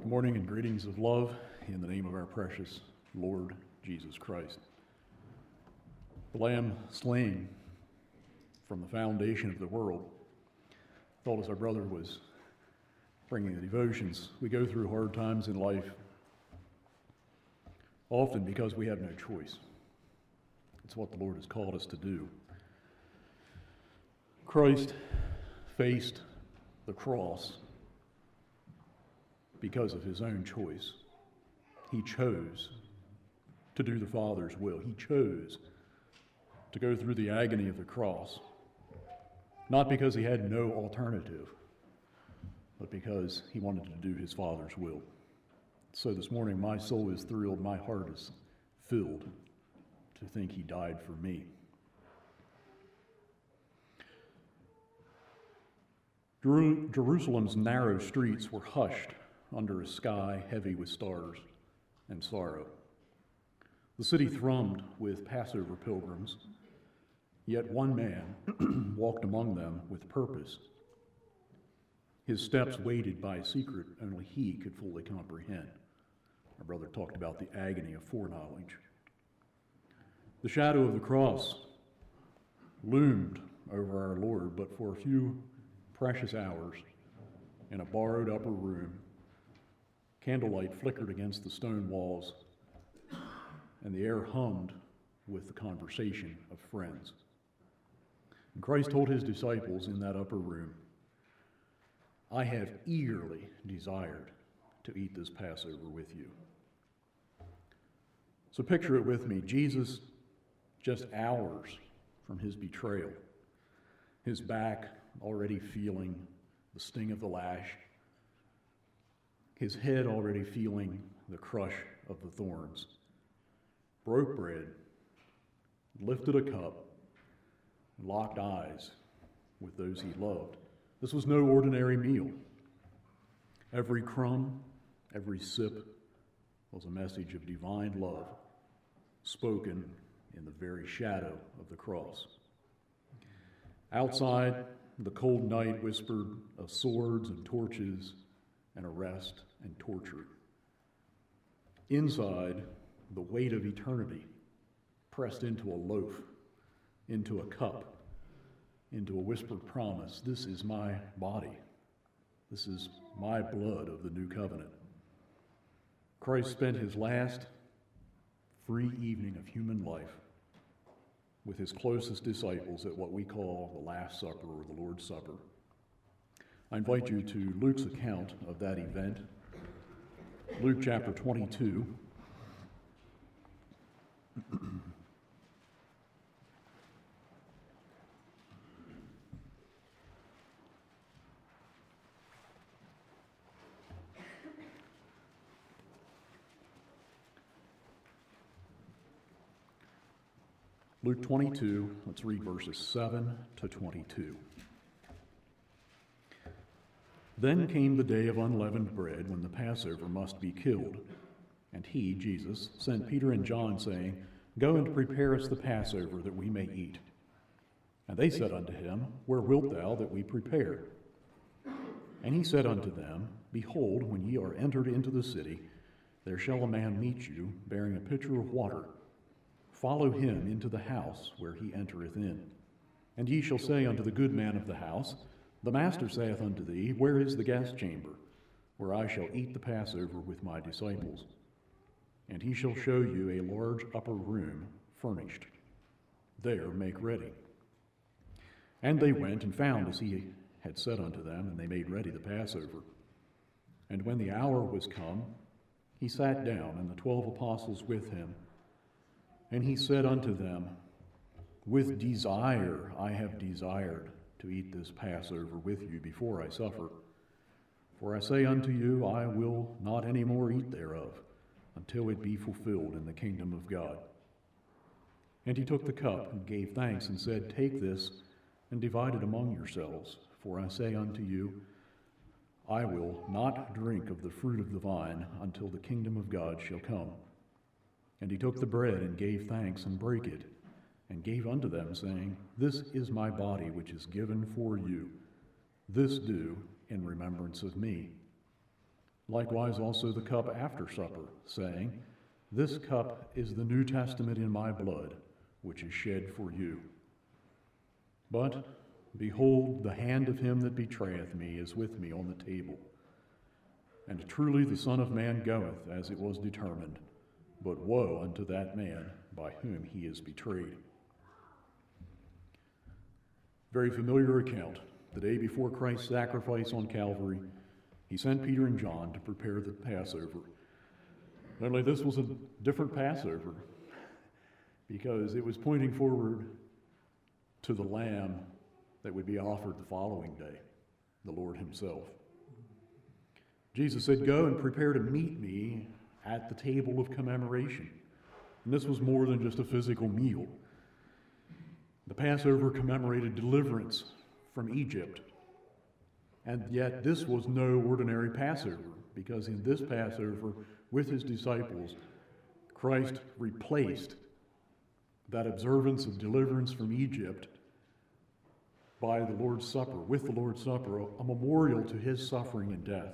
Good morning and greetings of love in the name of our precious Lord Jesus Christ. The Lamb slain from the foundation of the world. Thought as our brother was bringing the devotions, we go through hard times in life, often because we have no choice. It's what the Lord has called us to do. Christ faced the cross because of his own choice. He chose to do the Father's will. He chose to go through the agony of the cross, not because he had no alternative, but because he wanted to do his Father's will. So this morning, my soul is thrilled, my heart is filled to think he died for me. Jerusalem's narrow streets were hushed under a sky heavy with stars and sorrow. The city thrummed with Passover pilgrims, yet one man walked among them with purpose. His steps weighted by a secret only he could fully comprehend. Our brother talked about the agony of foreknowledge. The shadow of the cross loomed over our Lord, but for a few precious hours in a borrowed upper room, candlelight flickered against the stone walls, and the air hummed with the conversation of friends. And Christ told his disciples in that upper room, "I have eagerly desired to eat this Passover with you." So picture it with me. Jesus, just hours from his betrayal, his back already feeling the sting of the lash, his head already feeling the crush of the thorns, broke bread, lifted a cup, locked eyes with those he loved. This was no ordinary meal. Every crumb, every sip was a message of divine love spoken in the very shadow of the cross. Outside, the cold night whispered of swords and torches and arrest and torture. Inside, the weight of eternity pressed into a loaf, into a cup, into a whispered promise. This is my body. This is my blood of the new covenant. Christ spent his last free evening of human life with his closest disciples at what we call the Last Supper or the Lord's Supper. I invite you to Luke's account of that event, Luke chapter 22. Luke 22, let's read verses 7 to 22. Then came the day of unleavened bread, when the Passover must be killed. And he, Jesus, sent Peter and John, saying, "Go and prepare us the Passover, that we may eat." And they said unto him, "Where wilt thou that we prepare?" And he said unto them, "Behold, when ye are entered into the city, there shall a man meet you, bearing a pitcher of water. Follow him into the house where he entereth in. And ye shall say unto the good man of the house, The master saith unto thee, Where is the guest chamber, where I shall eat the Passover with my disciples? And he shall show you a large upper room furnished. There make ready. And they went and found as he had said unto them, and they made ready the Passover. And when the hour was come, he sat down, and the 12 apostles with him. And he said unto them, With desire I have desired to eat this Passover with you before I suffer. For I say unto you, I will not any more eat thereof, until it be fulfilled in the kingdom of God. And he took the cup and gave thanks and said, Take this and divide it among yourselves. For I say unto you, I will not drink of the fruit of the vine until the kingdom of God shall come. And he took the bread and gave thanks and brake it, and gave unto them, saying, This is my body which is given for you. This do in remembrance of me. Likewise also the cup after supper, saying, This cup is the New Testament in my blood, which is shed for you. But, behold, the hand of him that betrayeth me is with me on the table. And truly the Son of Man goeth as it was determined, but woe unto that man by whom he is betrayed. Very familiar account. The day before Christ's sacrifice on Calvary, he sent Peter and John to prepare the Passover. Only this was a different Passover, because it was pointing forward to the Lamb that would be offered the following day, the Lord himself. Jesus said, Go and prepare to meet me at the table of commemoration. And this was more than just a physical meal. The Passover commemorated deliverance from Egypt. And yet this was no ordinary Passover, because in this Passover, with his disciples, Christ replaced that observance of deliverance from Egypt by the Lord's Supper, with the Lord's Supper, a memorial to his suffering and death.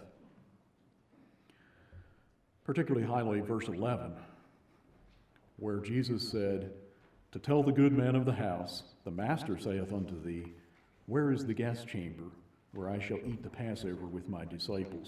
Particularly highlight verse 11, where Jesus said, To tell the good man of the house, the master saith unto thee, Where is the guest chamber, where I shall eat the Passover with my disciples?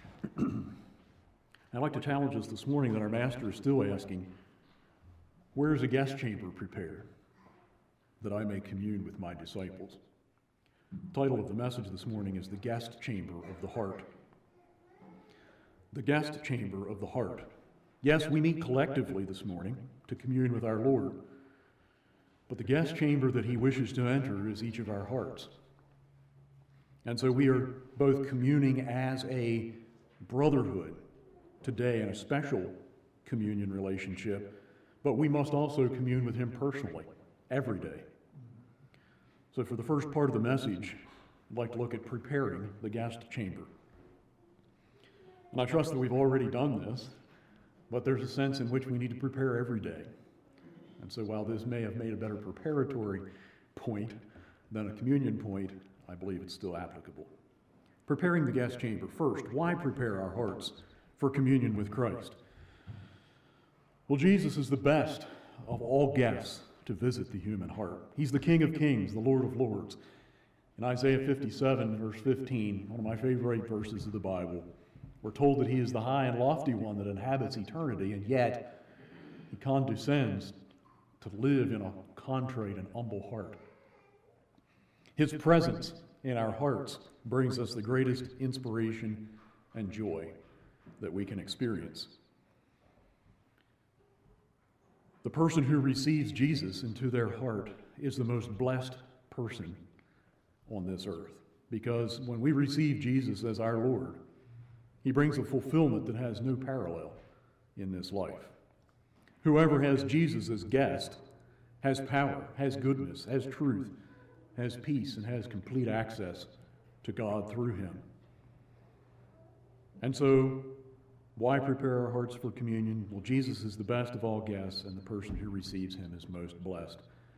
I'd like to challenge us this morning that our master is still asking, Where is a guest chamber prepared, that I may commune with my disciples? The title of the message this morning is The Guest Chamber of the Heart. The guest chamber of the heart. Yes, we meet collectively this morning to commune with our Lord, but the guest chamber that he wishes to enter is each of our hearts. And so we are both communing as a brotherhood today in a special communion relationship, but we must also commune with him personally every day. So for the first part of the message, I'd like to look at preparing the guest chamber. And I trust that we've already done this, but there's a sense in which we need to prepare every day. And so while this may have made a better preparatory point than a communion point, I believe it's still applicable. Preparing the guest chamber. First, why prepare our hearts for communion with Christ? Well, Jesus is the best of all guests to visit the human heart. He's the King of Kings, the Lord of Lords. In Isaiah 57, verse 15, one of my favorite verses of the Bible, we're told that he is the high and lofty one that inhabits eternity, and yet he condescends to live in a contrite and humble heart. His presence in our hearts brings us the greatest inspiration and joy that we can experience. The person who receives Jesus into their heart is the most blessed person on this earth, because when we receive Jesus as our Lord, he brings a fulfillment that has no parallel in this life. Whoever has Jesus as guest has power, has goodness, has truth, has peace, and has complete access to God through him. And so, why prepare our hearts for communion? Well, Jesus is the best of all guests, and the person who receives him is most blessed.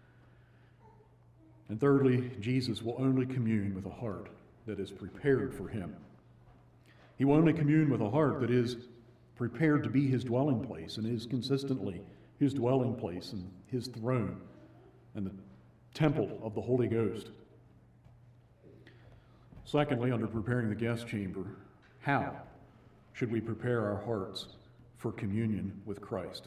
And thirdly, Jesus will only commune with a heart that is prepared for him. He will only commune with a heart that is prepared to be his dwelling place and is consistently his dwelling place and his throne and the temple of the Holy Ghost. Secondly, under preparing the guest chamber, how should we prepare our hearts for communion with Christ?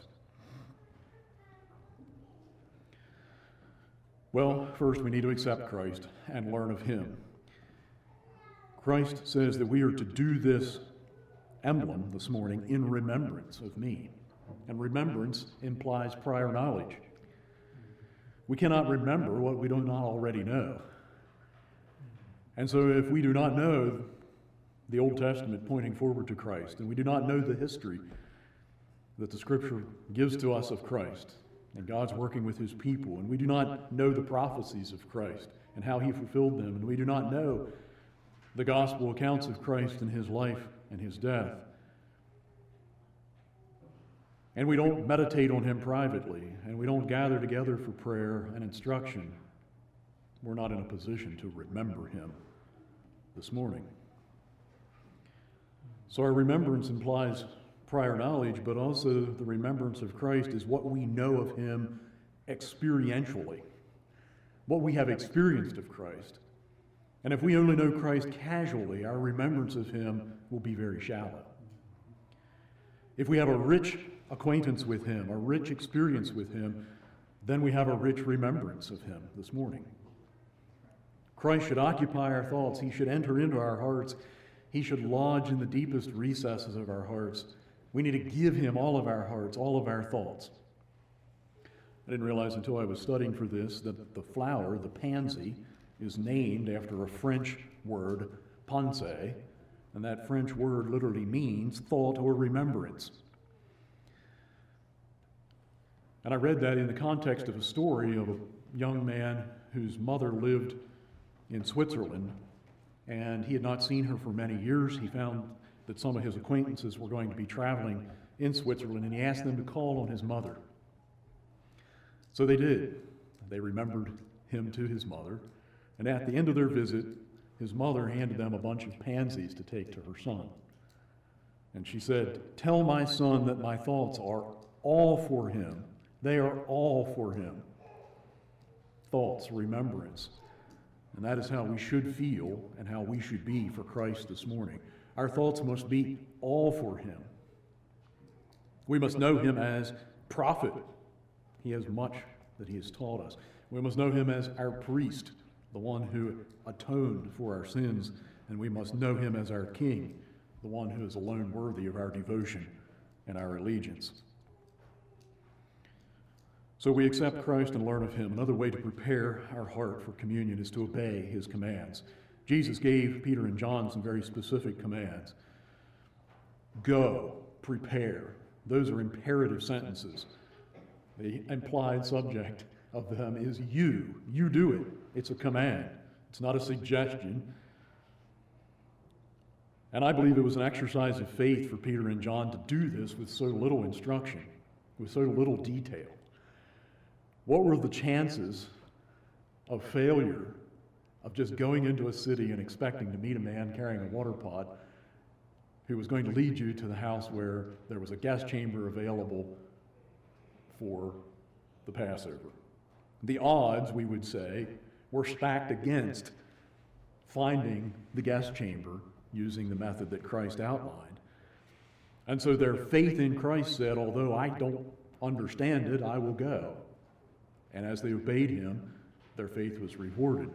Well, first we need to accept Christ and learn of him. Christ says that we are to do this emblem this morning in remembrance of me. And remembrance implies prior knowledge. We cannot remember what we do not already know. And so if we do not know the Old Testament pointing forward to Christ, and we do not know the history that the Scripture gives to us of Christ, and God's working with his people, and we do not know the prophecies of Christ and how he fulfilled them, and we do not know the gospel accounts of Christ and his life and his death, and we don't meditate on him privately, and we don't gather together for prayer and instruction, we're not in a position to remember him this morning. So our remembrance implies prior knowledge, but also the remembrance of Christ is what we know of him experientially, what we have experienced of Christ. And if we only know Christ casually, our remembrance of him will be very shallow. If we have a rich acquaintance with him, a rich experience with him, then we have a rich remembrance of him this morning. Christ should occupy our thoughts. He should enter into our hearts. He should lodge in the deepest recesses of our hearts. We need to give him all of our hearts, all of our thoughts. I didn't realize until I was studying for this that the flower, the pansy, is named after a French word, pensée, and that French word literally means thought or remembrance. And I read that in the context of a story of a young man whose mother lived in Switzerland, and he had not seen her for many years. He found that some of his acquaintances were going to be traveling in Switzerland, and he asked them to call on his mother. So they did. They remembered him to his mother, and at the end of their visit, his mother handed them a bunch of pansies to take to her son. And she said, "Tell my son that my thoughts are all for him. They are all for him." Thoughts, remembrance. And that is how we should feel and how we should be for Christ this morning. Our thoughts must be all for him. We must know him as prophet. He has much that he has taught us. We must know him as our priest, the one who atoned for our sins, and we must know him as our king, the one who is alone worthy of our devotion and our allegiance. So we accept Christ and learn of him. Another way to prepare our heart for communion is to obey his commands. Jesus gave Peter and John some very specific commands. Go, prepare. Those are imperative sentences. The implied subject of them is you. You do it. It's a command. It's not a suggestion. And I believe it was an exercise of faith for Peter and John to do this with so little instruction, with so little detail. What were the chances of failure of just going into a city and expecting to meet a man carrying a water pot who was going to lead you to the house where there was a guest chamber available for the Passover? The odds, we would say, were stacked against finding the guest chamber using the method that Christ outlined. And so their faith in Christ said, although I don't understand it, I will go. And as they obeyed him, their faith was rewarded.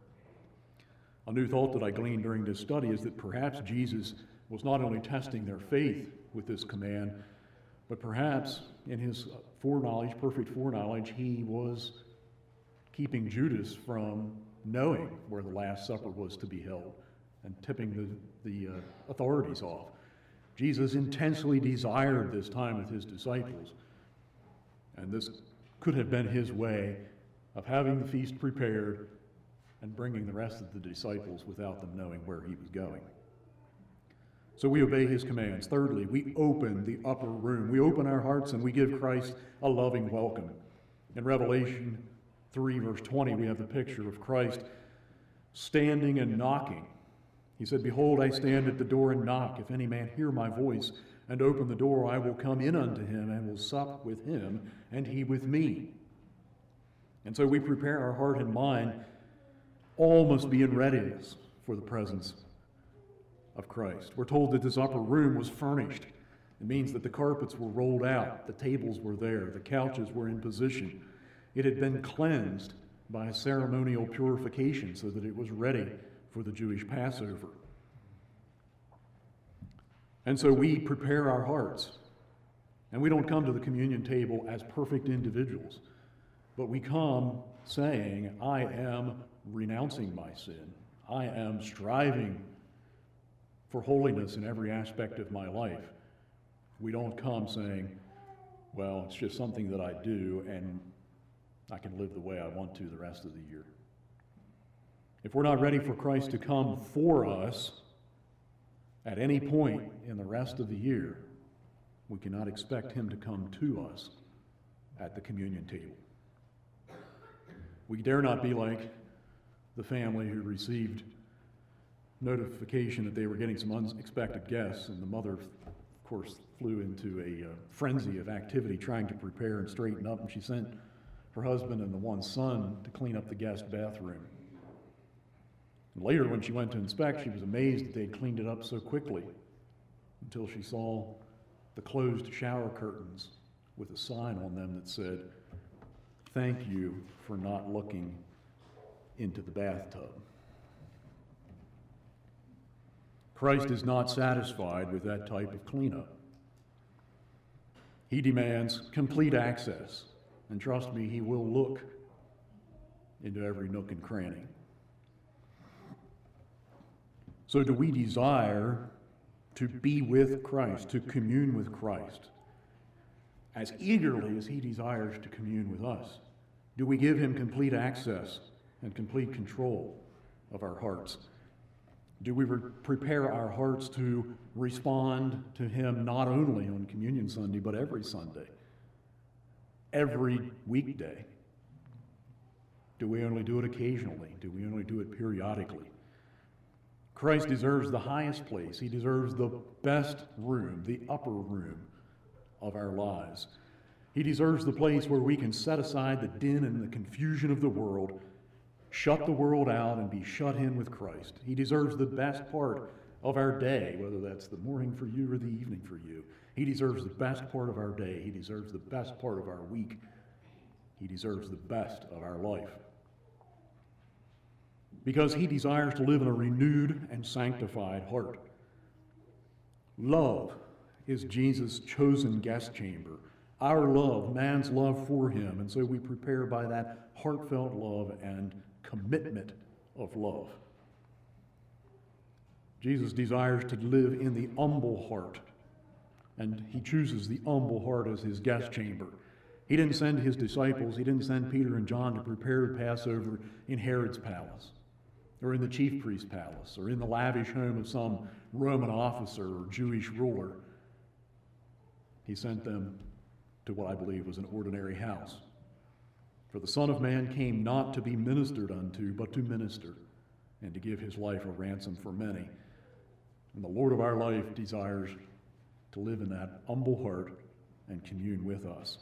A new thought that I gleaned during this study is that perhaps Jesus was not only testing their faith with this command, but perhaps in his foreknowledge, perfect foreknowledge, he was keeping Judas from knowing where the Last Supper was to be held and tipping the authorities off. Jesus intensely desired this time with his disciples, and this could have been his way of having the feast prepared and bringing the rest of the disciples without them knowing where he was going. So we obey his commands. Thirdly, we open the upper room. We open our hearts and we give Christ a loving welcome. In Revelation 3, verse 20, we have the picture of Christ standing and knocking. He said, "Behold, I stand at the door and knock. If any man hear my voice and open the door, I will come in unto him and will sup with him, and he with me." And so we prepare our heart and mind. All must be in readiness for the presence of Christ. We're told that this upper room was furnished. It means that the carpets were rolled out, the tables were there, the couches were in position. It had been cleansed by a ceremonial purification so that it was ready for the Jewish Passover. And so we prepare our hearts. And we don't come to the communion table as perfect individuals, but we come saying, I am renouncing my sin. I am striving for holiness in every aspect of my life. We don't come saying, well, it's just something that I do and I can live the way I want to the rest of the year. If we're not ready for Christ to come for us at any point in the rest of the year, we cannot expect him to come to us at the communion table. We dare not be like the family who received notification that they were getting some unexpected guests, and the mother, of course, flew into a frenzy of activity trying to prepare and straighten up, and she sent her husband and the one son to clean up the guest bathroom. And later, when she went to inspect, she was amazed that they'd cleaned it up so quickly, until she saw the closed shower curtains with a sign on them that said, "Thank you for not looking into the bathtub." Christ is not satisfied with that type of cleanup. He demands complete access, and trust me, he will look into every nook and cranny. So do we desire to be with Christ, to commune with Christ, as eagerly as he desires to commune with us? Do we give him complete access and complete control of our hearts? Do we prepare our hearts to respond to him not only on Communion Sunday, but every Sunday, every weekday? Do we only do it occasionally? Do we only do it periodically? Christ deserves the highest place. He deserves the best room, the upper room of our lives. He deserves the place where we can set aside the din and the confusion of the world, shut the world out, and be shut in with Christ. He deserves the best part of our day, whether that's the morning for you or the evening for you. He deserves the best part of our day. He deserves the best part of our week. He deserves the best of our life. Because he desires to live in a renewed and sanctified heart. Love is Jesus' chosen guest chamber. Our love, man's love for him, and so we prepare by that heartfelt love and commitment of love. Jesus desires to live in the humble heart, and he chooses the humble heart as his guest chamber. He didn't send his disciples, he didn't send Peter and John to prepare the Passover in Herod's palace, or in the chief priest's palace, or in the lavish home of some Roman officer or Jewish ruler. He sent them to what I believe was an ordinary house. For the Son of Man came not to be ministered unto, but to minister, and to give his life a ransom for many. And the Lord of our life desires to live in that humble heart and commune with us.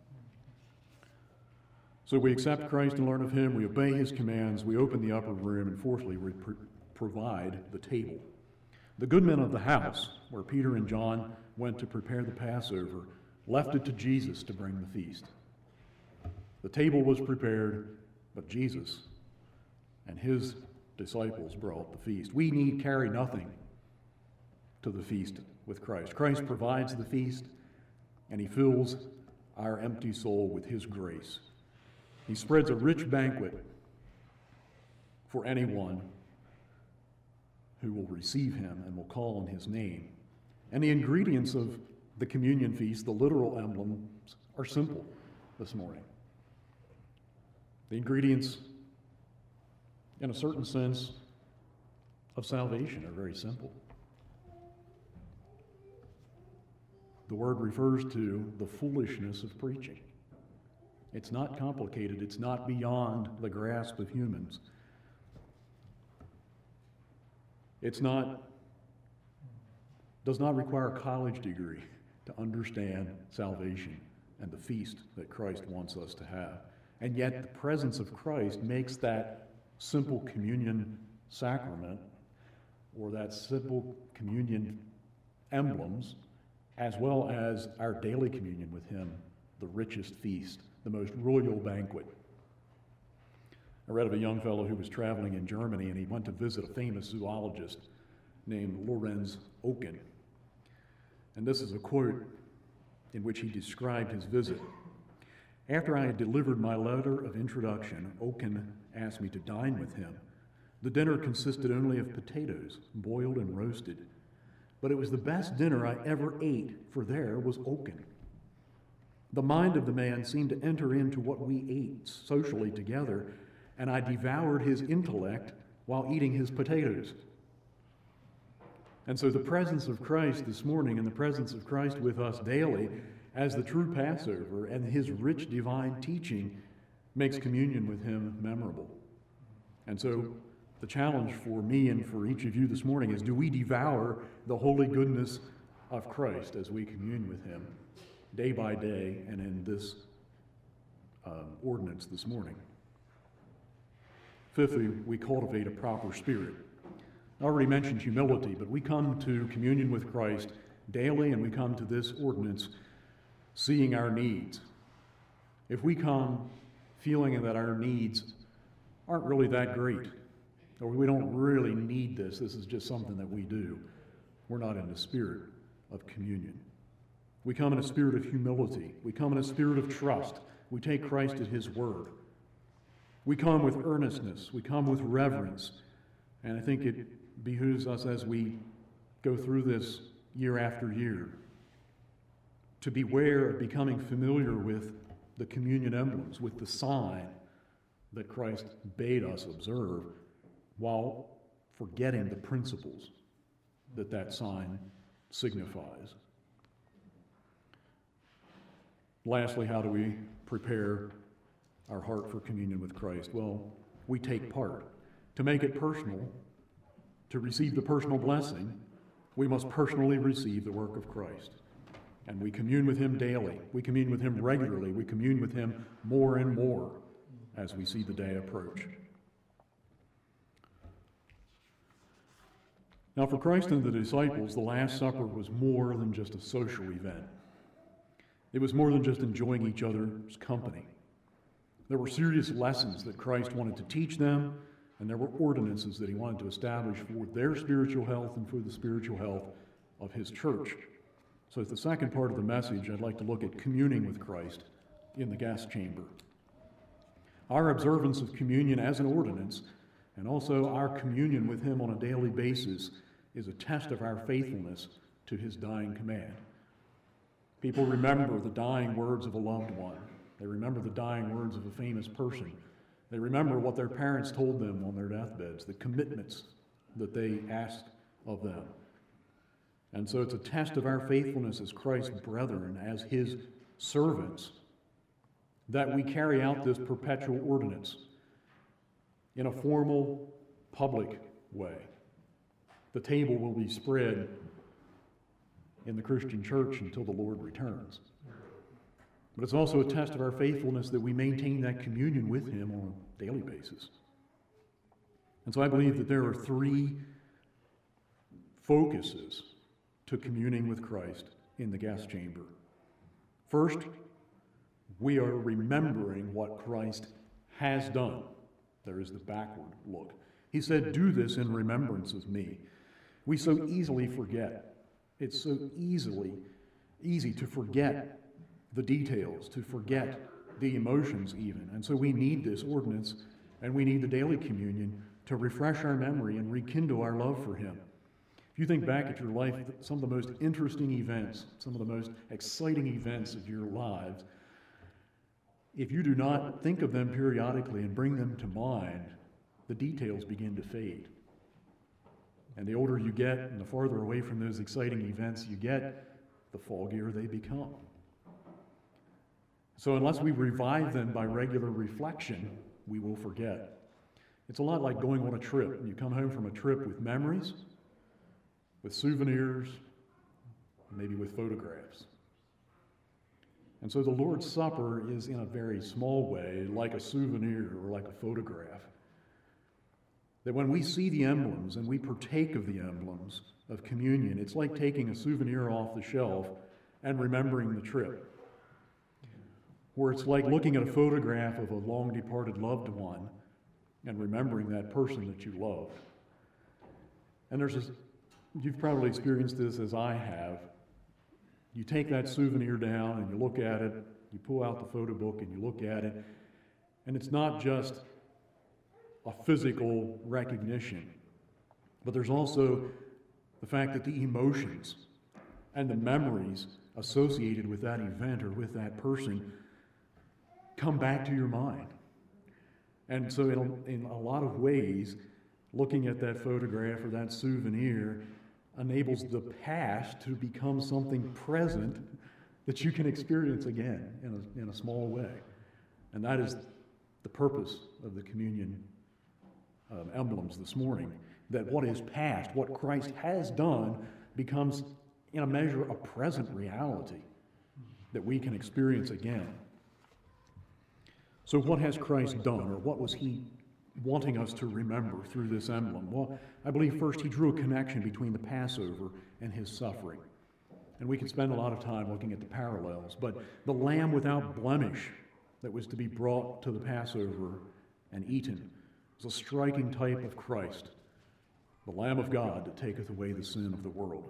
So we accept Christ and learn of him, we obey his commands, we open the upper room, and fourthly, we provide the table. The good men of the house, where Peter and John went to prepare the Passover, left it to Jesus to bring the feast. The table was prepared, but Jesus and his disciples brought the feast. We need carry nothing to the feast with Christ. Christ provides the feast, and he fills our empty soul with his grace. He spreads a rich banquet for anyone who will receive him and will call on his name. And the ingredients of the communion feast, the literal emblems, are simple this morning. The ingredients, in a certain sense, of salvation are very simple. The word refers to the foolishness of preaching. It's not complicated. It's not beyond the grasp of humans. Does not require a college degree to understand salvation and the feast that Christ wants us to have. And yet the presence of Christ makes that simple communion sacrament, or that simple communion emblems, as well as our daily communion with him, the richest feast, the most royal banquet. I read of a young fellow who was traveling in Germany, and he went to visit a famous zoologist named Lorenz Oken. And this is a quote in which he described his visit. After I had delivered my letter of introduction, Oken asked me to dine with him. The dinner consisted only of potatoes, boiled and roasted. But it was the best dinner I ever ate, for there was Oken. The mind of the man seemed to enter into what we ate socially together, and I devoured his intellect while eating his potatoes. And so the presence of Christ this morning and the presence of Christ with us daily as the true Passover and his rich divine teaching makes communion with him memorable. And so The challenge for me and for each of you this morning is, do we devour the holy goodness of Christ as we commune with him day by day and in this ordinance this morning? Fifthly, we cultivate a proper spirit. I already mentioned humility, but we come to communion with Christ daily, and we come to this ordinance seeing our needs. If we come feeling that our needs aren't really that great, or we don't really need this is just something that we do, we're not in the spirit of communion. We come in a spirit of humility. We come in a spirit of trust. We take Christ at his word. We come with earnestness. We come with reverence. And I think it behooves us as we go through this year after year to beware of becoming familiar with the communion emblems, with the sign that Christ bade us observe, while forgetting the principles that that sign signifies. Lastly, how do we prepare our heart for communion with Christ? Well, we take part. To make it personal, to receive the personal blessing, we must personally receive the work of Christ. And we commune with him daily. We commune with him regularly. We commune with him more and more as we see the day approach. Now, for Christ and the disciples, the Last Supper was more than just a social event. It was more than just enjoying each other's company. There were serious lessons that Christ wanted to teach them, and there were ordinances that he wanted to establish for their spiritual health and for the spiritual health of his church. So as the second part of the message, I'd like to look at communing with Christ in the guest chamber. Our observance of communion as an ordinance, and also our communion with him on a daily basis, is a test of our faithfulness to his dying command. People remember the dying words of a loved one. They remember the dying words of a famous person. They remember what their parents told them on their deathbeds, the commitments that they asked of them. And so it's a test of our faithfulness as Christ's brethren, as his servants, that we carry out this perpetual ordinance in a formal, public way. The table will be spread in the Christian church until the Lord returns. But it's also a test of our faithfulness that we maintain that communion with him on a daily basis. And so I believe that there are three focuses to communing with Christ in the guest chamber. First, we are remembering what Christ has done. There is the backward look. He said, "Do this in remembrance of me." We so easily forget. It's so easy to forget the details, to forget the emotions even. And so we need this ordinance, and we need the daily communion to refresh our memory and rekindle our love for him. If you think back at your life, some of the most interesting events, some of the most exciting events of your lives, if you do not think of them periodically and bring them to mind, the details begin to fade. And the older you get and the farther away from those exciting events you get, the foggier they become. So unless we revive them by regular reflection, we will forget. It's a lot like going on a trip. You come home from a trip with memories, with souvenirs, maybe with photographs. And so the Lord's Supper is in a very small way like a souvenir or like a photograph. That when we see the emblems and we partake of the emblems of communion, it's like taking a souvenir off the shelf and remembering the trip. Or it's like looking at a photograph of a long departed loved one and remembering that person that you love. And you've probably experienced this as I have. You take that souvenir down and you look at it, you pull out the photo book and you look at it, and it's not just a physical recognition, but there's also the fact that the emotions and the memories associated with that event or with that person come back to your mind. And so in a lot of ways, looking at that photograph or that souvenir enables the past to become something present that you can experience again in a small way. And that is the purpose of the communion emblems this morning, that what is past, what Christ has done, becomes in a measure a present reality that we can experience again. So what has Christ done, or what was he wanting us to remember through this emblem? Well, I believe first he drew a connection between the Passover and his suffering. And we could spend a lot of time looking at the parallels, but the lamb without blemish that was to be brought to the Passover and eaten was a striking type of Christ, the Lamb of God that taketh away the sin of the world.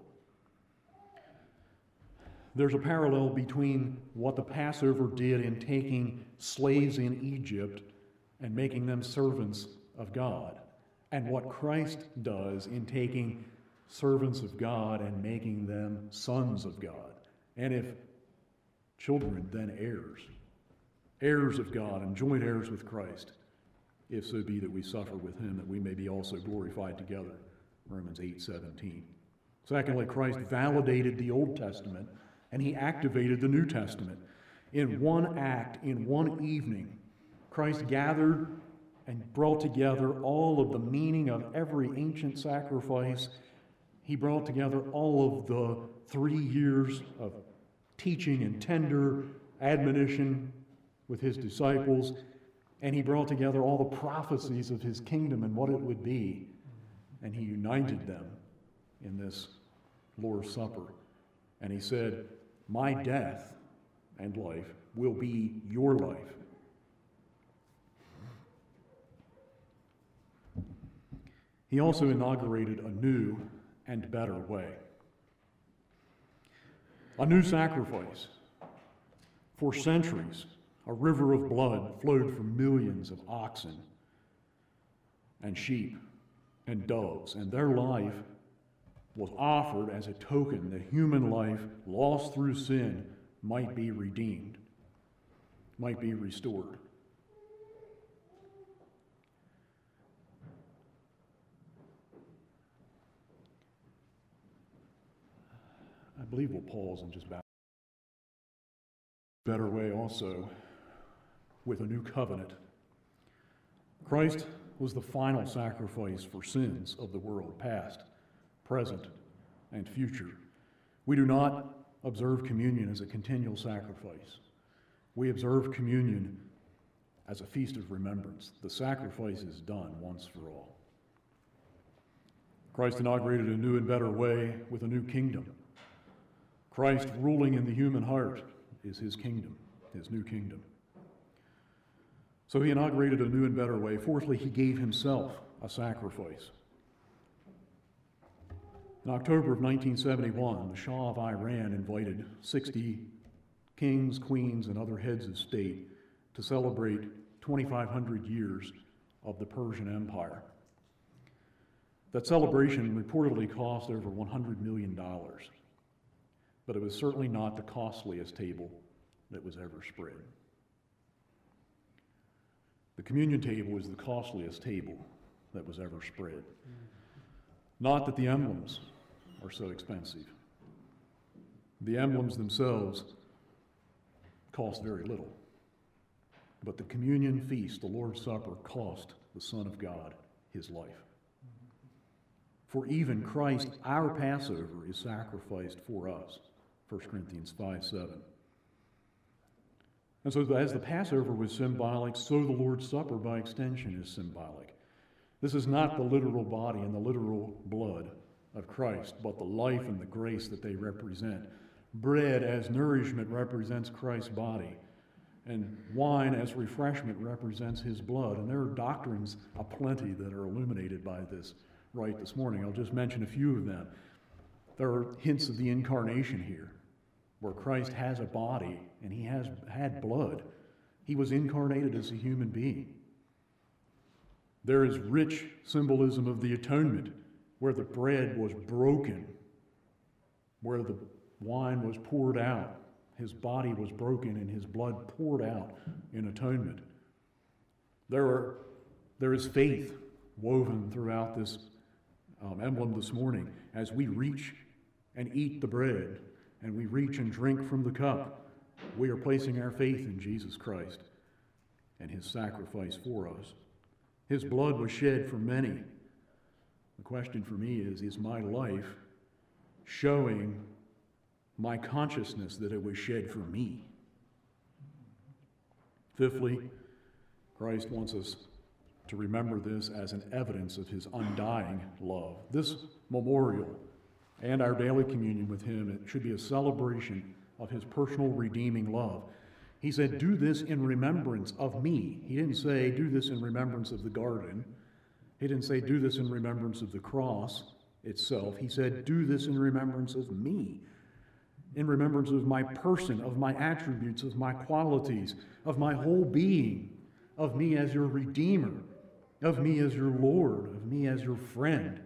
There's a parallel between what the Passover did in taking slaves in Egypt and making them servants of God, and what Christ does in taking servants of God and making them sons of God. And if children, then heirs. Heirs of God and joint heirs with Christ, if so be that we suffer with him, that we may be also glorified together. Romans 8:17. Secondly, Christ validated the Old Testament and he activated the New Testament. In one act, in one evening, Christ gathered and brought together all of the meaning of every ancient sacrifice. He brought together all of the 3 years of teaching and tender admonition with his disciples, and he brought together all the prophecies of his kingdom and what it would be, and he united them in this Lord's Supper. And he said, "My death and life will be your life." He also inaugurated a new and better way. A new sacrifice. For centuries, a river of blood flowed from millions of oxen and sheep and doves, and their life was offered as a token that human life lost through sin might be redeemed, might be restored. I believe we'll pause and just bow. Better way also with a new covenant. Christ was the final sacrifice for sins of the world, past, present, and future. We do not observe communion as a continual sacrifice. We observe communion as a feast of remembrance. The sacrifice is done once for all. Christ inaugurated a new and better way with a new kingdom. Christ ruling in the human heart is his kingdom, his new kingdom. So he inaugurated a new and better way. Fourthly, he gave himself a sacrifice. In October of 1971, the Shah of Iran invited 60 kings, queens, and other heads of state to celebrate 2,500 years of the Persian Empire. That celebration reportedly cost over $100 million, but it was certainly not the costliest table that was ever spread. The communion table is the costliest table that was ever spread. Not that the emblems are so expensive. The emblems themselves cost very little. But the communion feast, the Lord's Supper, cost the Son of God his life. For even Christ, our Passover, is sacrificed for us. 1 Corinthians 5:7. And so as the Passover was symbolic, so the Lord's Supper by extension is symbolic. This is not the literal body and the literal blood of Christ, but the life and the grace that they represent. Bread as nourishment represents Christ's body, and wine as refreshment represents his blood. And there are doctrines aplenty that are illuminated by this rite this morning. I'll just mention a few of them. There are hints of the incarnation here, where Christ has a body and he has had blood. He was incarnated as a human being. There is rich symbolism of the atonement, where the bread was broken, where the wine was poured out. His body was broken and his blood poured out in atonement. There is faith woven throughout this emblem this morning as we reach and eat the bread and we reach and drink from the cup. We are placing our faith in Jesus Christ and his sacrifice for us. His blood was shed for many. The question for me is my life showing my consciousness that it was shed for me? Fifthly, Christ wants us to remember this as an evidence of his undying love. This memorial and our daily communion with him, it should be a celebration of his personal redeeming love. He said, do this in remembrance of me. He didn't say, do this in remembrance of the garden. He didn't say, do this in remembrance of the cross itself. He said, do this in remembrance of me, in remembrance of my person, of my attributes, of my qualities, of my whole being, of me as your Redeemer, of me as your Lord, of me as your friend.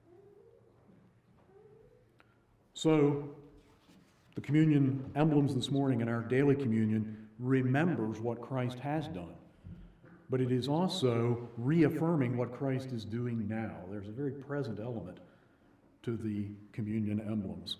So, the communion emblems this morning in our daily communion remembers what Christ has done. But it is also reaffirming what Christ is doing now. There's a very present element to the communion emblems.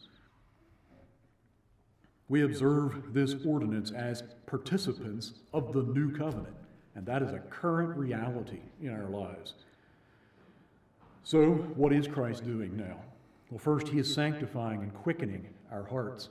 We observe this ordinance as participants of the new covenant, and that is a current reality in our lives. So, what is Christ doing now? Well, first, he is sanctifying and quickening our hearts.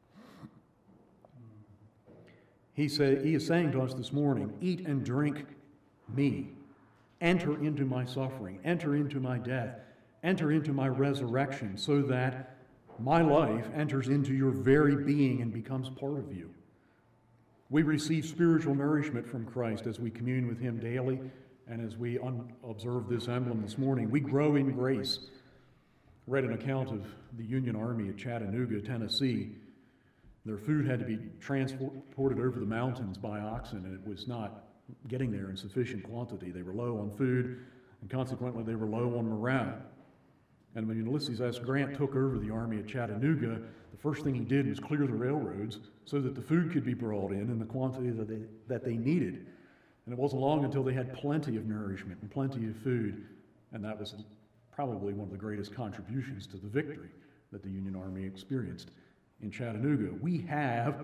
He is saying to us this morning, eat and drink me. Enter into my suffering. Enter into my death. Enter into my resurrection, so that my life enters into your very being and becomes part of you. We receive spiritual nourishment from Christ as we commune with him daily, and as we observe this emblem this morning, we grow in grace. I read an account of the Union Army at Chattanooga, Tennessee. Their food had to be transported over the mountains by oxen, and it was not getting there in sufficient quantity. They were low on food, and consequently they were low on morale. And when Ulysses S. Grant took over the army at Chattanooga, the first thing he did was clear the railroads so that the food could be brought in the quantity that they needed. And it wasn't long until they had plenty of nourishment and plenty of food, and that was probably one of the greatest contributions to the victory that the Union Army experienced in Chattanooga. We have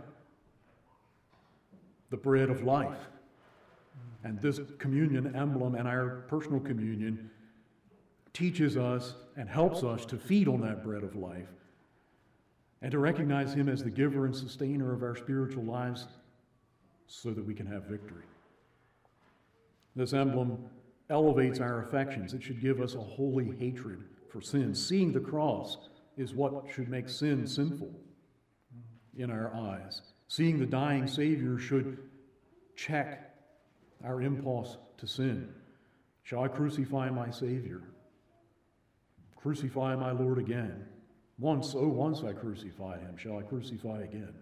the bread of life. And this communion emblem and our personal communion teaches us and helps us to feed on that bread of life and to recognize him as the giver and sustainer of our spiritual lives so that we can have victory. This emblem elevates our affections. It should give us a holy hatred for sin. Seeing the cross is what should make sin sinful in our eyes. Seeing the dying Savior should check our impulse to sin. Shall I crucify my Savior? Crucify my Lord again. Once I crucified him, shall I crucify again?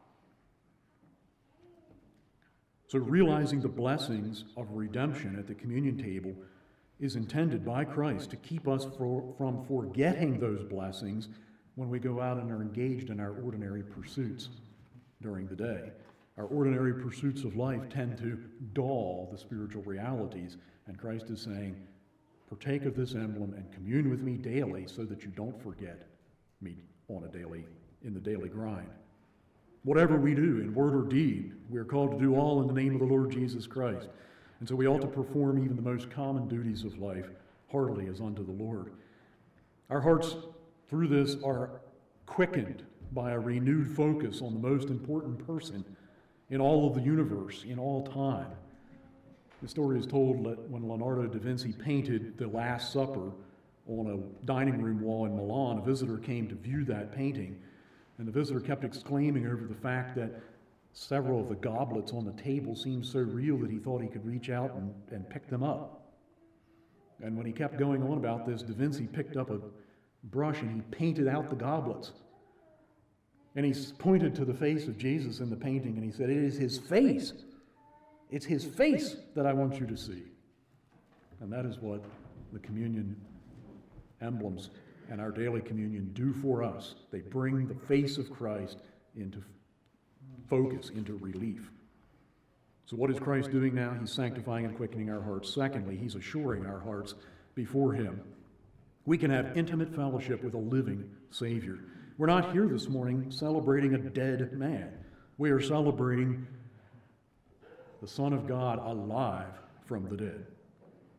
So realizing the blessings of redemption at the communion table is intended by Christ to keep us from forgetting those blessings when we go out and are engaged in our ordinary pursuits during the day. Our ordinary pursuits of life tend to dull the spiritual realities, and Christ is saying, partake of this emblem and commune with me daily so that you don't forget me in the daily grind. Whatever we do in word or deed, we are called to do all in the name of the Lord Jesus Christ. And so we ought to perform even the most common duties of life heartily as unto the Lord. Our hearts through this are quickened by a renewed focus on the most important person in all of the universe, in all time. The story is told that when Leonardo da Vinci painted The Last Supper on a dining room wall in Milan, a visitor came to view that painting, and the visitor kept exclaiming over the fact that several of the goblets on the table seemed so real that he thought he could reach out and pick them up. And when he kept going on about this, Da Vinci picked up a brush and he painted out the goblets. And he pointed to the face of Jesus in the painting and he said, "It is his face. It's his face that I want you to see." And that is what the communion emblems and our daily communion do for us. They bring the face of Christ into focus, into relief. So what is Christ doing now? He's sanctifying and quickening our hearts. Secondly, he's assuring our hearts before him. We can have intimate fellowship with a living Savior. We're not here this morning celebrating a dead man. We are celebrating the Son of God alive from the dead.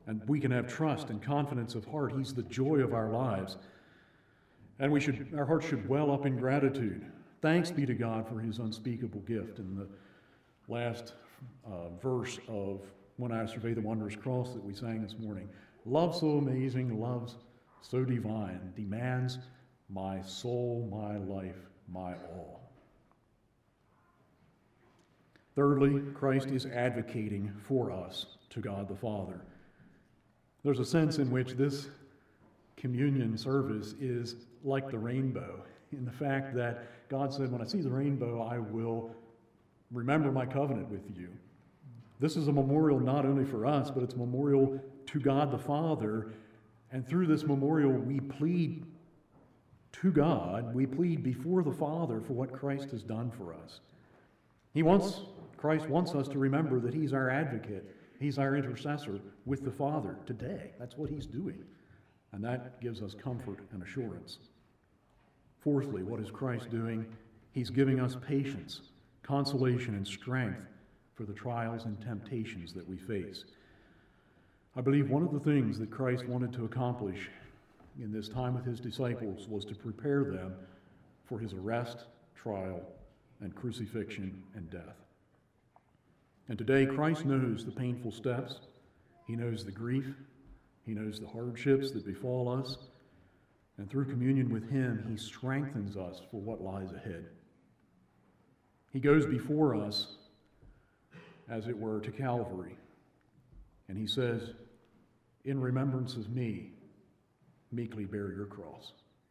And we can have trust and confidence of heart. He's the joy of our lives. And our hearts should well up in gratitude. Thanks be to God for his unspeakable gift. In the last verse of When I Survey the Wondrous Cross that we sang this morning, love so amazing, love so divine, demands my soul, my life, my all. Thirdly, Christ is advocating for us to God the Father. There's a sense in which this communion service is like the rainbow, in the fact that God said, when I see the rainbow, I will remember my covenant with you. This is a memorial not only for us, but it's a memorial to God the Father. And through this memorial, we plead to God, we plead before the Father for what Christ has done for us. Christ wants us to remember that he's our advocate. He's our intercessor with the Father today. That's what he's doing. And that gives us comfort and assurance. Fourthly, what is Christ doing? He's giving us patience, consolation, and strength for the trials and temptations that we face. I believe one of the things that Christ wanted to accomplish in this time with his disciples was to prepare them for his arrest, trial, and crucifixion and death. And today, Christ knows the painful steps. He knows the grief. He knows the hardships that befall us. And through communion with him, he strengthens us for what lies ahead. He goes before us, as it were, to Calvary. And he says, in remembrance of me, meekly bear your cross.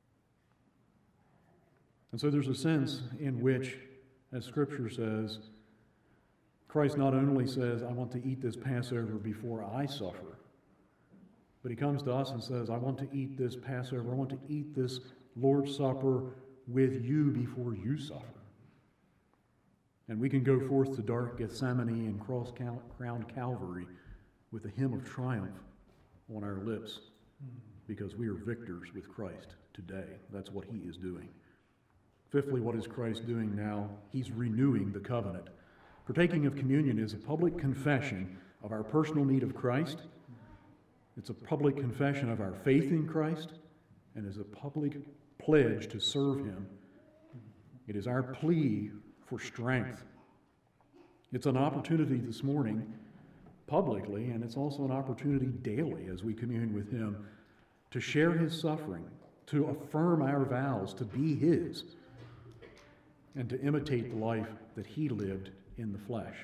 And so there's a sense in which, as Scripture says, Christ not only says, I want to eat this Passover before I suffer, but he comes to us and says, I want to eat this Passover, I want to eat this Lord's Supper with you before you suffer. And we can go forth to dark Gethsemane and cross-crowned Calvary with a hymn of triumph on our lips, because we are victors with Christ today. That's what he is doing. Fifthly, what is Christ doing now? He's renewing the covenant. Partaking of communion is a public confession of our personal need of Christ. It's a public confession of our faith in Christ, and is a public pledge to serve him. It is our plea for strength. It's an opportunity this morning, publicly, and it's also an opportunity daily as we commune with him to share his suffering, to affirm our vows to be his, and to imitate the life that he lived in the flesh.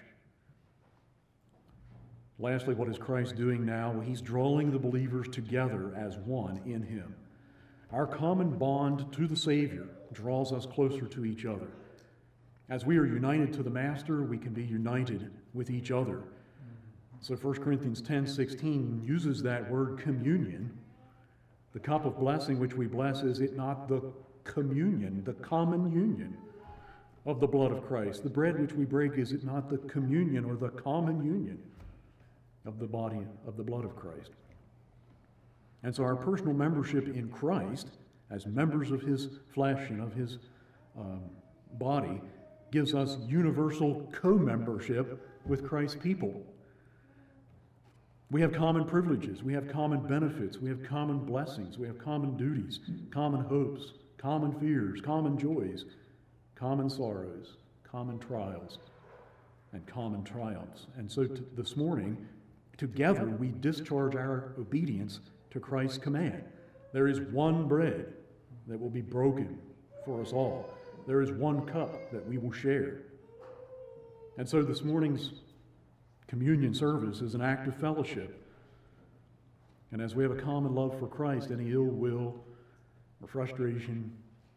Lastly, what is Christ doing now? Well, he's drawing the believers together as one in him. Our common bond to the Savior draws us closer to each other. As we are united to the Master, we can be united with each other. So 1 Corinthians 10:16 uses that word communion. The cup of blessing which we bless, is it not the communion, the common union of the blood of Christ? The bread which we break, is it not the communion or the common union of the body, of the blood of Christ? And so our personal membership in Christ, as members of his flesh and of his body, gives us universal co-membership with Christ's people. We have common privileges, we have common benefits, we have common blessings, we have common duties, common hopes, common fears, common joys, common sorrows, common trials, and common triumphs. And so this morning, together we discharge our obedience to Christ's command. There is one bread that will be broken for us all. There is one cup that we will share. And so this morning's communion service is an act of fellowship. And as we have a common love for Christ, any ill will or frustration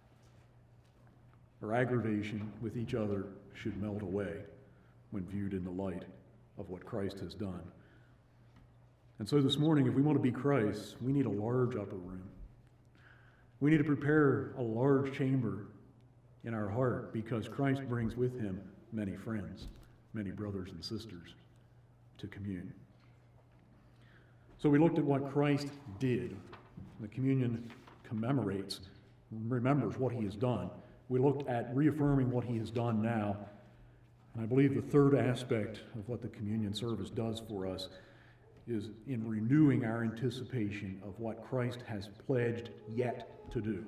or aggravation with each other should melt away when viewed in the light of what Christ has done. And so this morning, if we want to be Christ, we need a large upper room. We need to prepare a large chamber in our heart, because Christ brings with him many friends, many brothers and sisters to commune. So we looked at what Christ did. The communion commemorates, remembers what he has done. We looked at reaffirming what he has done now. And I believe the third aspect of what the communion service does for us is in renewing our anticipation of what Christ has pledged yet to do.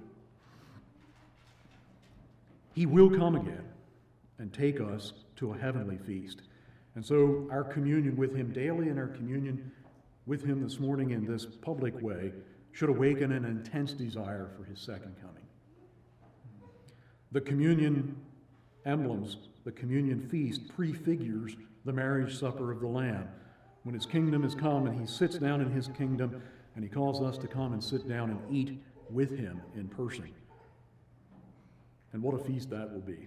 He will come again and take us to a heavenly feast. And so our communion with him daily and our communion with him this morning in this public way should awaken an intense desire for his second coming. The communion emblems, the communion feast prefigures the marriage supper of the Lamb. When his kingdom is come and he sits down in his kingdom and he calls us to come and sit down and eat with him in person. And what a feast that will be.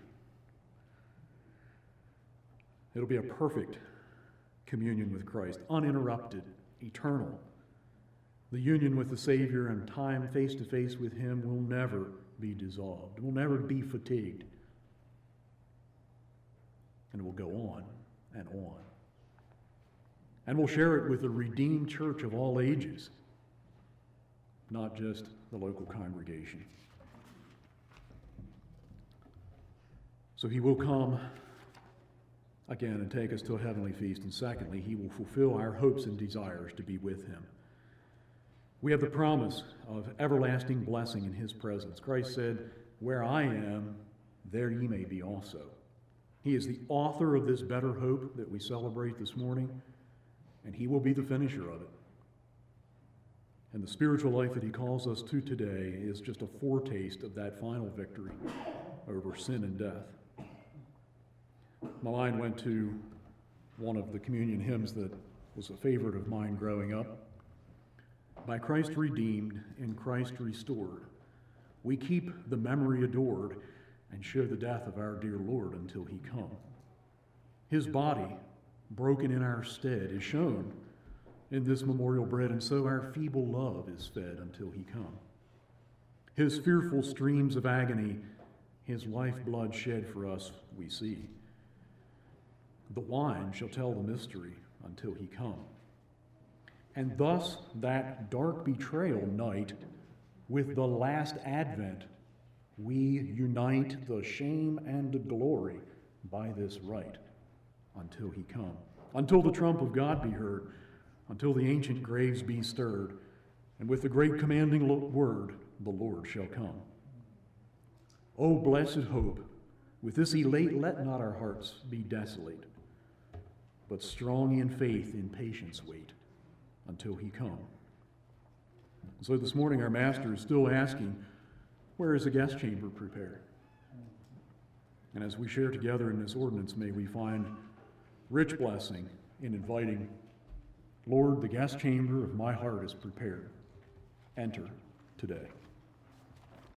It'll be a perfect communion with Christ, uninterrupted, eternal. The union with the Savior and time face to face with him will never be dissolved, will never be fatigued. And it will go on and on. And we'll share it with the redeemed church of all ages, not just the local congregation. So he will come again and take us to a heavenly feast. And secondly, he will fulfill our hopes and desires to be with him. We have the promise of everlasting blessing in his presence. Christ said, "Where I am, there ye may be also." He is the author of this better hope that we celebrate this morning, and he will be the finisher of it. And the spiritual life that he calls us to today is just a foretaste of that final victory over sin and death. My mind went to one of the communion hymns that was a favorite of mine growing up. By Christ redeemed, in Christ restored, we keep the memory adored and show the death of our dear Lord until he come. His body, broken in our stead, is shown in this memorial bread, and so our feeble love is fed until he come. His fearful streams of agony, his lifeblood shed for us, we see. The wine shall tell the mystery until he come. And thus that dark betrayal night with the last advent, we unite the shame and the glory by this rite until he come. Until the trump of God be heard, until the ancient graves be stirred, and with the great commanding word, the Lord shall come. O blessed hope, with this elate let not our hearts be desolate, but strong in faith, in patience wait until he come. So this morning our Master is still asking, where is the guest chamber prepared? And as we share together in this ordinance, may we find rich blessing in inviting, Lord, the guest chamber of my heart is prepared. Enter today.